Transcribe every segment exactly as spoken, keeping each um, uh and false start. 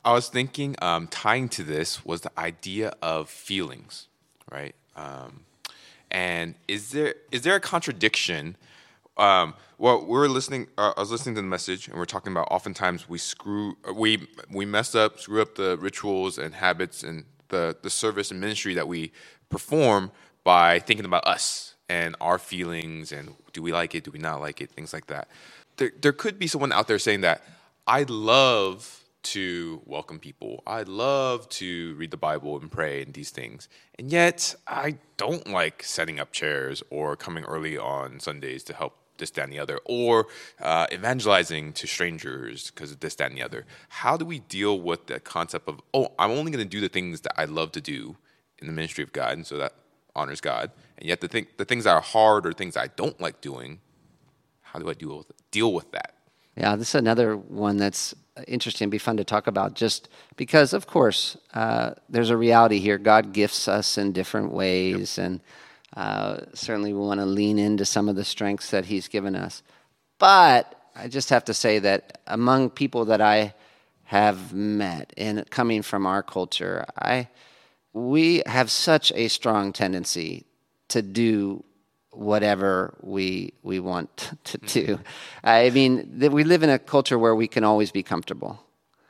I was thinking, um, tying to this was the idea of feelings, right? Um, and is there is there a contradiction? Um, well, we were listening. Uh, I was listening to the message, and we're talking about oftentimes we screw, we we mess up, screw up the rituals and habits and the the service and ministry that we perform by thinking about us and our feelings and do we like it, do we not like it, things like that. There there could be someone out there saying that I love to welcome people. I love to read the Bible and pray and these things. And yet I don't like setting up chairs or coming early on Sundays to help this, that, and the other, or uh, evangelizing to strangers because of this, that, and the other. How do we deal with the concept of, oh, I'm only going to do the things that I love to do in the ministry of God, and so that honors God, and yet the, thing, the things that are hard or things I don't like doing, how do I deal with, deal with that? Yeah, this is another one that's interesting, be fun to talk about, just because, of course, uh, there's a reality here. God gifts us in different ways, yep. and uh, certainly we want to lean into some of the strengths that he's given us. But I just have to say that among people that I have met, and coming from our culture, I we have such a strong tendency to do whatever we we want to do. I mean, that we live in a culture where we can always be comfortable.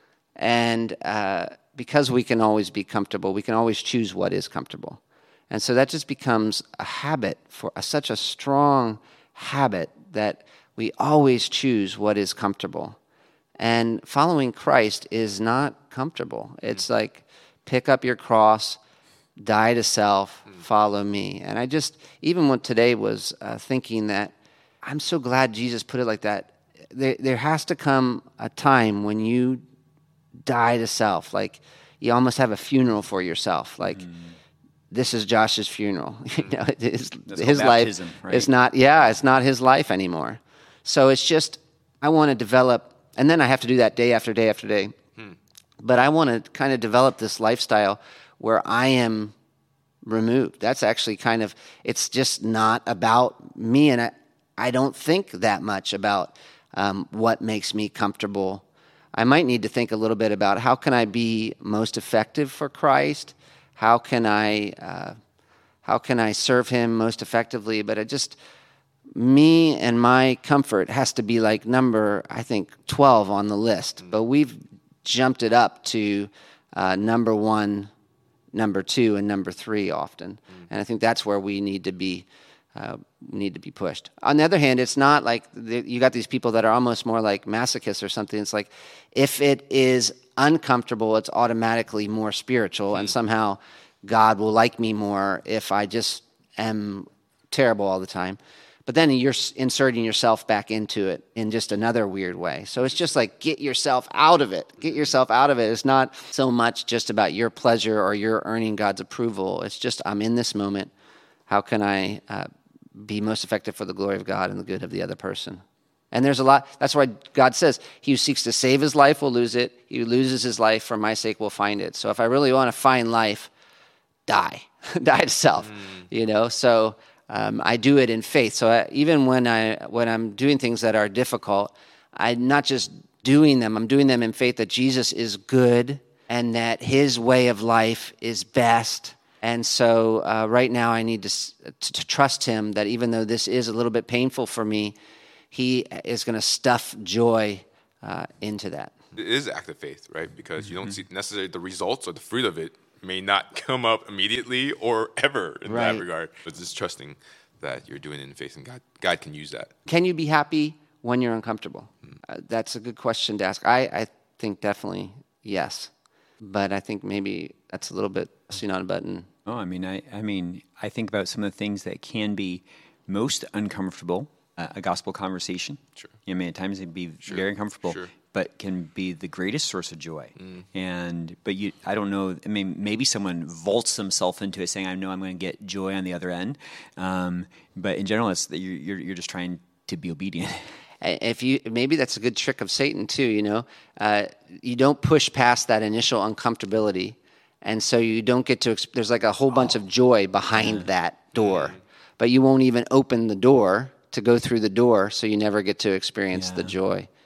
And uh, because we can always be comfortable, we can always choose what is comfortable. And so that just becomes a habit, for a, such a strong habit that we always choose what is comfortable. And following Christ is not comfortable. It's mm. like, pick up your cross, die to self, mm. follow me. And I just, even when today was uh, thinking that, I'm so glad Jesus put it like that. There, there has to come a time when you die to self. Like, you almost have a funeral for yourself. Like, mm. this is Josh's funeral. you know, his his life right? is not, yeah, it's not his life anymore. So it's just, I want to develop, and then I have to do that day after day after day. Hmm. But I want to kind of develop this lifestyle where I am removed. That's actually kind of, it's just not about me. And I, I don't think that much about um, what makes me comfortable. I might need to think a little bit about how can I be most effective for Christ? How can I, uh, how can I serve him most effectively? But it just, me and my comfort has to be like number, I think, twelve on the list. Mm. But we've jumped it up to uh, number one, number two, and number three often. Mm. And I think that's where we need to be uh, need to be pushed. On the other hand, it's not like the, you got these people that are almost more like masochists or something. It's like if it is uncomfortable, it's automatically more spiritual, mm. and somehow God will like me more if I just am terrible all the time. But then you're inserting yourself back into it in just another weird way. So it's just like, get yourself out of it. Get yourself out of it. It's not so much just about your pleasure or your earning God's approval. It's just, I'm in this moment. How can I uh, be most effective for the glory of God and the good of the other person? And there's a lot. That's why God says, he who seeks to save his life will lose it. He who loses his life for my sake will find it. So if I really want to find life, die. die to self, mm. you know? So... Um, I do it in faith. So I, even when I when I'm doing things that are difficult, I'm not just doing them. I'm doing them in faith that Jesus is good and that his way of life is best. And so uh, right now I need to, to to trust him that even though this is a little bit painful for me, he is going to stuff joy uh, into that. It is act of faith, right? Because mm-hmm. you don't see necessarily the results or the fruit of it may not come up immediately or ever in right. that regard. But just trusting that you're doing it in faith and God God can use that. Can you be happy when you're uncomfortable? Mm. Uh, that's a good question to ask. I, I think definitely yes. But I think maybe that's a little bit pressing on a button. Oh, I mean, I, I mean, I think about some of the things that can be most uncomfortable. Uh, a gospel conversation. Sure. I mean, at times it can be sure. very uncomfortable. Sure. But can be the greatest source of joy. Mm. And but you, I don't know. I mean, maybe someone vaults themselves into it, saying, "I know I'm going to get joy on the other end." Um, but in general, it's you're, you're you're just trying to be obedient. If you maybe that's a good trick of Satan too. You know, uh, you don't push past that initial uncomfortability, and so you don't get to. There's like a whole bunch oh. of joy behind yeah. that door, mm. but you won't even open the door to go through the door, so you never get to experience yeah. the joy.